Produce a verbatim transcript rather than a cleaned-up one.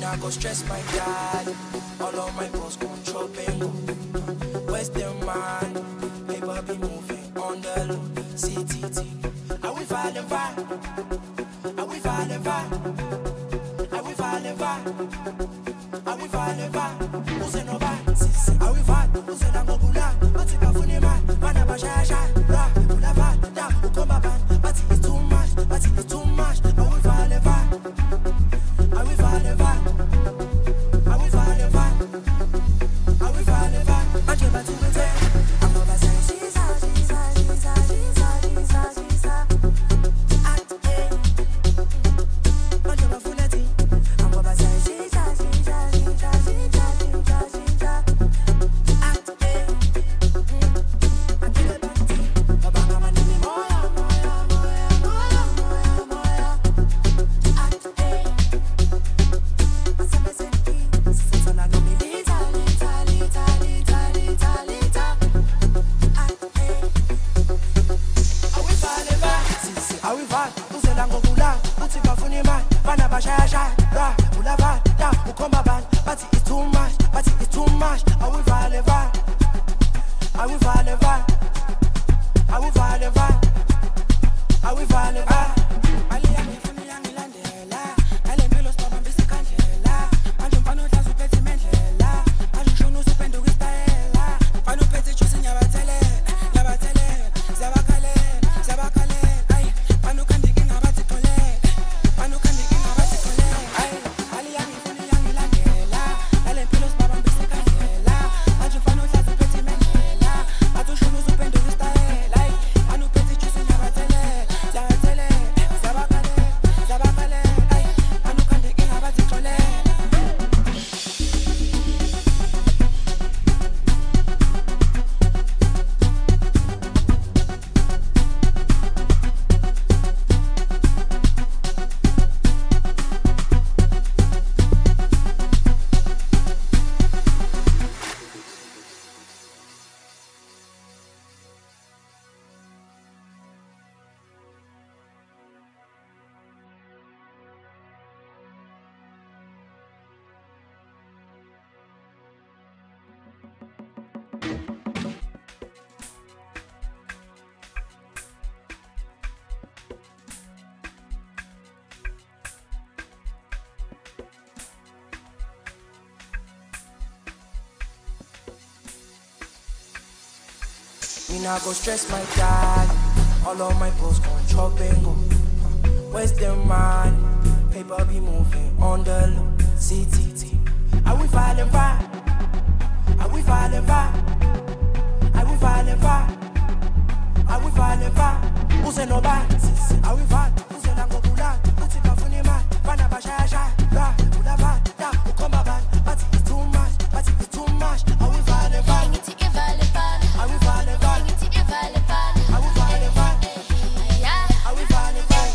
I go stress my dad. All of my boss gon' chop and go. Where's the man? Paper be moving on the low. C T T. Are we falling back? Are we falling back? Are we falling back? Are we falling back? Who's in no back? Are we fall? Who's in a go bula? What's it got for the man? Mana ba sha sha. Ra, bula ba, da, ukoma ban. But it's too much. But it's too much. Are we falling back? Are we falling back? Are we falling back? Are we falling back? I'm just about to pretend. I'm not about to say she's a, she's a, she's a, she's a, she's a, she's a. Act A. I'm just about to let it. I'm about to say she's a, she's a, she's a, she's a, she's a, she's a. Act A. I'm just about to. Baba kama nini moya, moya, moya, moya, moya, moya. Act A. Me nah go stress my dad. All of my boss gon' chop and go. Where's the man? Paper be moving on the low. C T T. Are we falling back? Are we falling back? Are we falling back? Are we falling back? Who's in no back? Are we fall? Who's in a go bula? What's it got for the man? Mana ba sha sha. Ra, bula ba, da, ukoma ban. But it's too much. But it's too much. Are we falling back? Are we falling back? Are we falling back? Are we falling back? Are we falling back?